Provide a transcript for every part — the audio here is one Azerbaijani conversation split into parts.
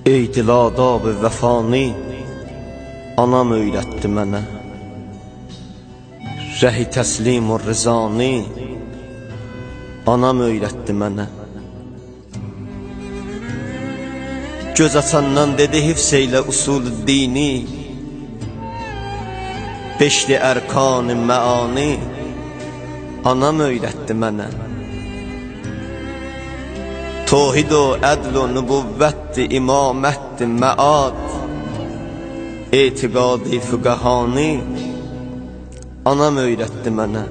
Ey dil adab-ı vəfani, anam öyrətdi mənə. Rəhi təslim-ü rızani, anam öyrətdi mənə. Göz açandan dedi hifz eylə usul-u dini, beşli ərkan-ı məani, anam öyrətdi mənə. Tohid o ədl o nübüvvətdir, imamətdir, məad, etiqad-i füqəhani, anam öyrətdi mənə.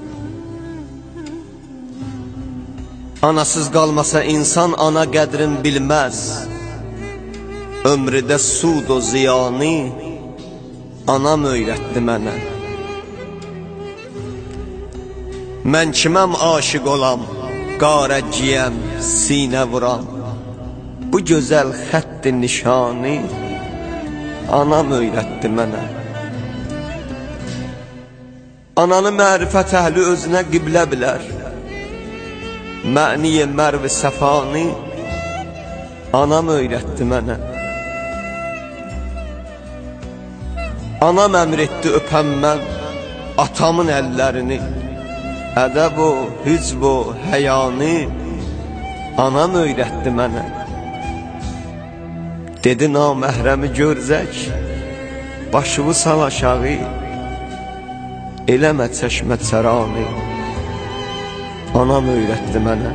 Anasız qalmasa insan ana qədrin bilməz, ömrüdə sud o ziyani, anam öyrətdi mənə. Mən kiməm aşiq olam, qarəciyəm, sinə vuram, bu gözəl xətt-i nişani, anam öyrətdi mənə. Ananı mərifət əhli özünə qiblə bilər, mə'ni-i mərv-i səfani, anam öyrətdi mənə. Anam əmr etdi öpəm mən atamın əllərini, ədəb o, hüzb o, həyani, anam öyrətdi mənə. Dedi naməhrəmi görzək, başımı sal aşağı, eləmə çəşmə çərani, anam öyrətdi mənə.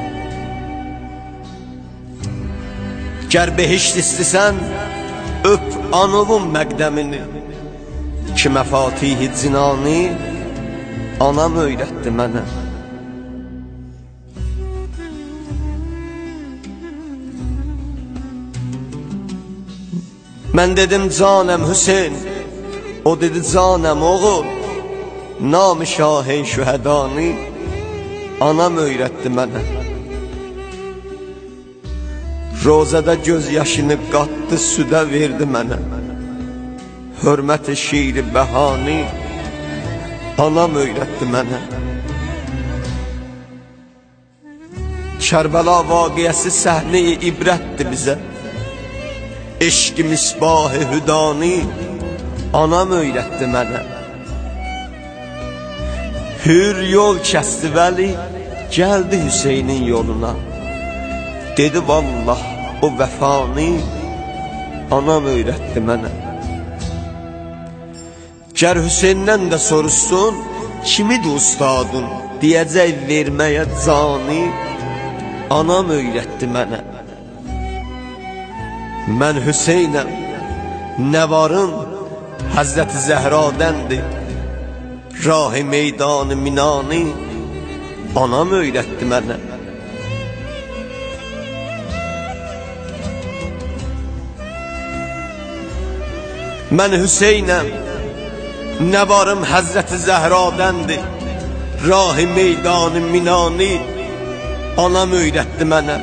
Gər behişt istisən, öp anavun məqdəmini, ki məfatih-i cinani, anam öyrətdi mənə. Mən dedim canəm Hüseyin, o dedi canəm oğul, nam-ı şah-ı şühədani, anam öyrətdi mənə. Rozədə göz yaşını qatdı, südə verdi mənə. Hörmət-i şiir-i bəhani, anam öyrətdi mənə. Kərbəla vaqiəsi səhnə-i ibrətdir bizə. Eşq-i misbah-ı hüdani, anam öyrətdi mənə. Hür yol kəsdi vəli, gəldi Hüseynin yoluna. Dedi vallah o vəfani, anam öyrətdi mənə. Gər Hüseyndən də soruşsun, kimidir ustadın, deyəcək verməyə cani, anam öyrətdi mənə. Mən Hüseynəm, nəvarım Həzrəti Zəhrədəndir, rah-ı meydan-ı minani, anam öyrətdi mənə. Mən Hüseynəm, nəvarım Həzrəti Zəhrədəndir, rah-ı meydan-ı minani, anam öyrətdi mənə.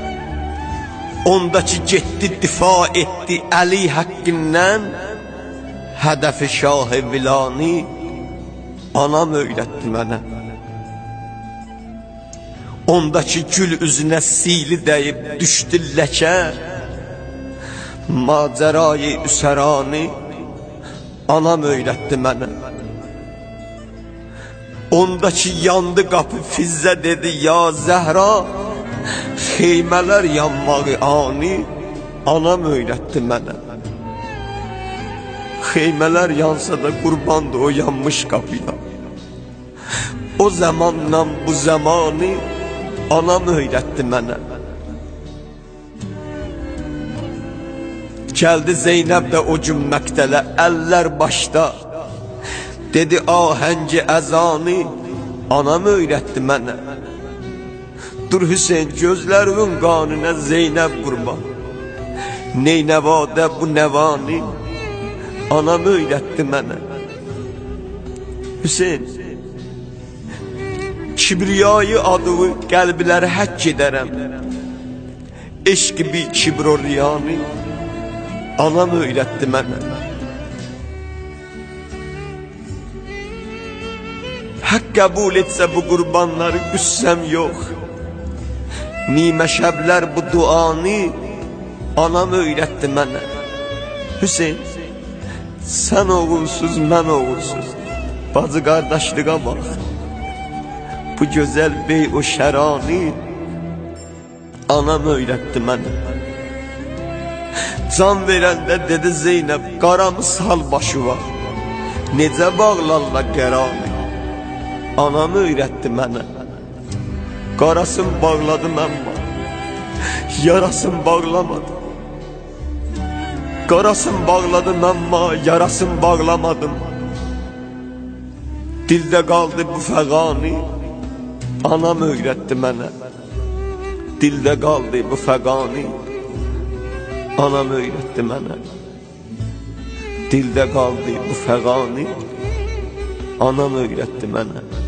Ondakı getdi difa etdi Əli həqqindən, hədəf-i şah-ı vilani, anam öyrətdi mənə. Ondakı gül üzünə sili dəyib düşdü ləkə, macərayı üsərani, anam öyrətdi mənə. Ondakı yandı qapı fizzə dedi ya Zəhra, xeymələr yanmağı ani, anam öyrətdi mənə. Xeymələr yansa da qurbandı o yanmış qapıya. O zamandan bu zamanı, anam öyrətdi mənə. Gəldi Zeynəb də o gün məktələ, əllər başda, dedi ahəngi əzani, anam öyrətdi mənə. Dur Hüseyin gözlərimin qanunə Zeynəb qurban, Neynəvadə bu nəvani, anam öyrətdi mənə. Hüseyin, kibriyayı adığı qəlbləri həkk edərəm, eşq-i bi kibr o riyani, anam öyrətdi mənə. Haqq qəbul etsə bu qurbanları qüssəm yox, nimə şəblər bu duanı, anam öyrətdi mənə. Hüseyn, sən oğulsuz, mən oğulsuz, bacı qardaşlığa bax. Bu gözəl bey o şərani anam öyrətdi mənə. Can verəndə dedi Zeynəb, qaramı sal başı var, necə bağlarla qərarı. Anam öyrətdi mənə. Qarasın bağladım əmma, yarasın bağlamadım. Qarasın bağladım əmma, yarasın bağlamadım. Dildə qaldı bu fəqani, anam öyrətdi mənə. Dildə qaldı bu fəqani, anam öyrətdi mənə. Dildə qaldı bu fəqani, anam öyrətdi mənə.